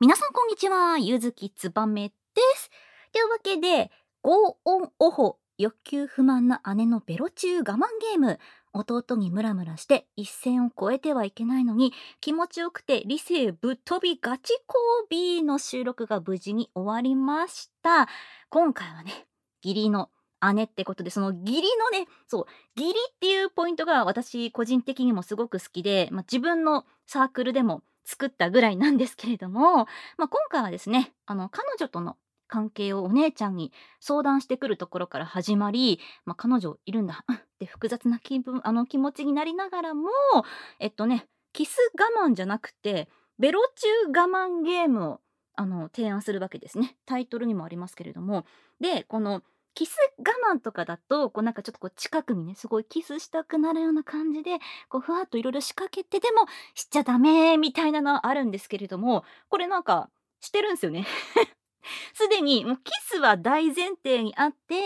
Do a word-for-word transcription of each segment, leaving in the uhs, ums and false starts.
皆さんこんにちは、ゆずきつばめです。というわけで、ごおんおほ、欲求不満な姉のベロ中我慢ゲーム。弟にムラムラして一線を越えてはいけないのに、気持ちよくて理性ぶっ飛びガチ交尾の収録が無事に終わりました。今回はね、義理の姉ってことで、その義理のね、そう、義理っていうポイントが私個人的にもすごく好きで、まあ、自分のサークルでも作ったぐらいなんですけれども、まあ、今回はですね、あの彼女との関係をお姉ちゃんに相談してくるところから始まり、まあ、彼女いるんだ、うんって複雑な気分あの気持ちになりながらも、えっとね、キス我慢じゃなくて、ベロ中我慢ゲームをあの提案するわけですね。タイトルにもありますけれども。で、このキス我慢とかだと、こうなんかちょっとこう近くにね、すごいキスしたくなるような感じで、こうふわっといろいろ仕掛けて、でもしちゃダメみたいなのはあるんですけれども、これなんかしてるんすよね。すでにもうキスは大前提にあって、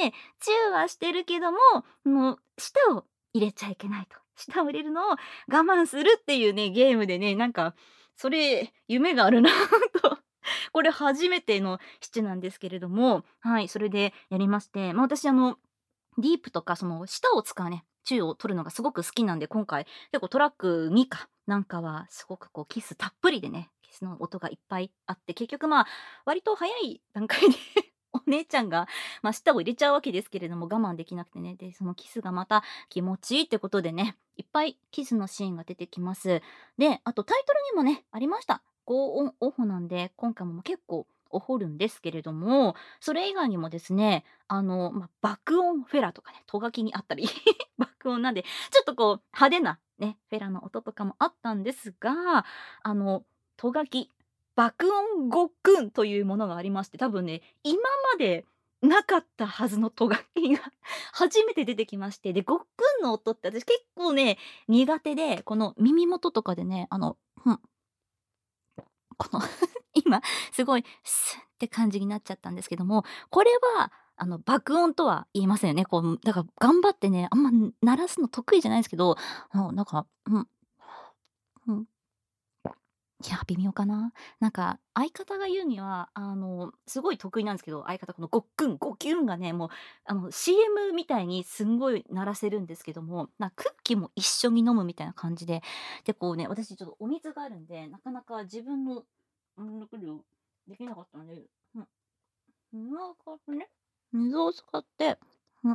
チューはしてるけども、もう舌を入れちゃいけないと。舌を入れるのを我慢するっていうね、ゲームでね、なんかそれ夢があるなと。これ初めてのシチュなんですけれども、はい、それでやりまして、まあ、私あのディープとかその舌を使うね、チューを取るのがすごく好きなんで、今回結構トラックにかなんかはすごくこうキスたっぷりでね、キスの音がいっぱいあって、結局まあ割と早い段階でお姉ちゃんが、まあ、舌を入れちゃうわけですけれども、我慢できなくてね、でそのキスがまた気持ちいいってことでね、いっぱいキスのシーンが出てきます。で、あとタイトルにもねありました。ごおんおほなんで、今回も結構お掘るんですけれども、それ以外にもですね、あの、まあ、爆音フェラとかね、ト書きにあったり爆音なんで、ちょっとこう派手なね、フェラの音とかもあったんですが、あの、ト書き、爆音ごっくんというものがありまして、多分ね、今までなかったはずのト書きが初めて出てきまして、で、ごっくんの音って私結構ね、苦手で、この耳元とかでね、あの、ふん、この今すごいスッって感じになっちゃったんですけども、これはあの爆音とは言いませんよね。こうだから頑張ってね、あんま鳴らすの得意じゃないんですけど、もうなんか、うん、うん、いや、微妙かな。なんか相方が言うには、あのすごい得意なんですけど、相方このごっくん、ごきゅんがね、もうあの シーエム みたいにすんごい鳴らせるんですけども、な空気も一緒に飲むみたいな感じで、でこうね、私ちょっとお水があるんで、なかなか自分のうん、量できなかったので、うん、水を使ってね、水を使って、うん、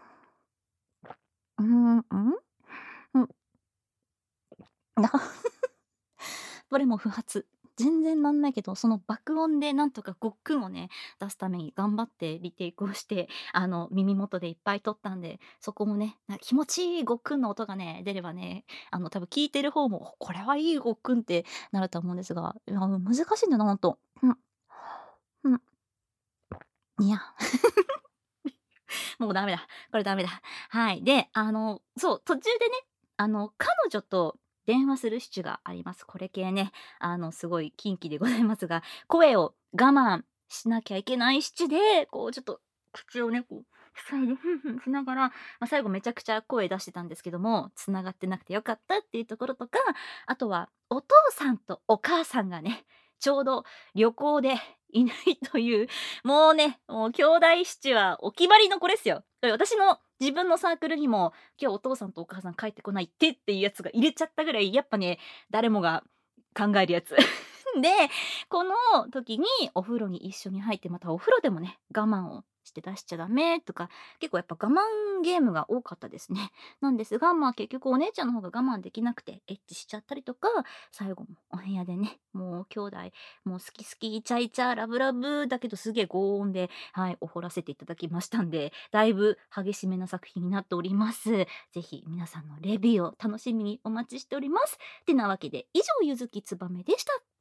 うん、うん、うん、などれも不発。全然なんないけど、その爆音でなんとかごっくんをね、出すために頑張ってリテイクをして、あの、耳元でいっぱい撮ったんで、そこもね、な気持ちいいごっくんの音がね、出ればね、あの、多分聞いてる方も、これはいいごっくんってなると思うんですが、いや、難しいんだな、ほんと。うん、うん、いや。もうダメだ。これダメだ。はい。で、あの、そう、途中でね、あの、彼女と電話するシチュがあります。これ系ね、あの、すごい禁忌でございますが、声を我慢しなきゃいけないシチュで、こうちょっと口をね、こう塞いで、ふんふんしながら、まあ、最後めちゃくちゃ声出してたんですけども、繋がってなくてよかったっていうところとか、あとはお父さんとお母さんがね、ちょうど旅行でいないという、もうね、もう兄弟シチュはお決まりの子ですよ。私の自分のサークルにも、今日お父さんとお母さん帰ってこないってっていうやつが入れちゃったぐらい、やっぱね、誰もが考えるやつ。で、この時にお風呂に一緒に入って、またお風呂でもね、我慢をして出しちゃダメとか、結構やっぱ我慢ゲームが多かったですね。なんですが、まあ結局お姉ちゃんの方が我慢できなくてエッチしちゃったりとか、最後もお部屋でね、もう兄弟、もう好き好き、イチャイチャ、ラブラブだけどすげえ高音で、はい、お掘らせていただきましたんで、だいぶ激しめな作品になっております。ぜひ皆さんのレビューを楽しみにお待ちしております。てなわけで、以上、ゆずきつばめでした。